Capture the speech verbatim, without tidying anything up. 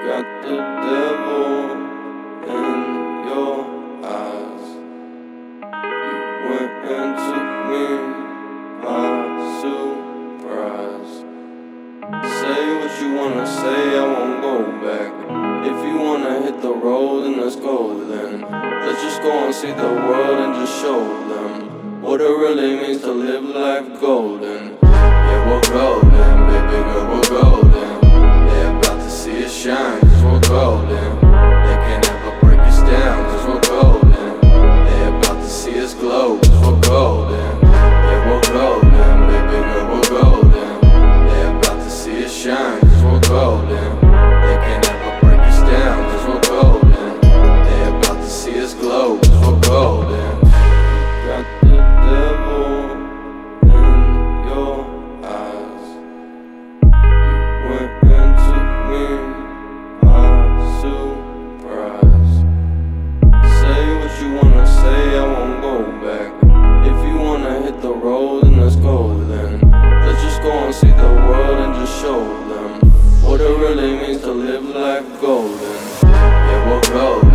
Got the devil in your eyes. You went and took me by surprise. Say what you wanna say, I won't go back. If you wanna hit the road, then let's go then. Let's just go and see the world and just show them what it really means to live life golden. Yeah, we're golden, baby girl, we're golden. They're about to see us shine, cause we're golden. They can't ever break us down, cause we're golden. They're about to see us glow, cause we're golden. Yeah, we're golden, baby girl, we're golden. They're about to see us shine, cause we're golden. They can't ever break us down, cause we're golden. They're about to see us glow, cause we're golden. Got the devil in your eyes. You went and took me by surprise. Say what you wanna say, I won't go back. If you wanna hit the road, then let's go then. Let's just go and see the world and just show them what it really means to live life golden. Yeah, we're golden.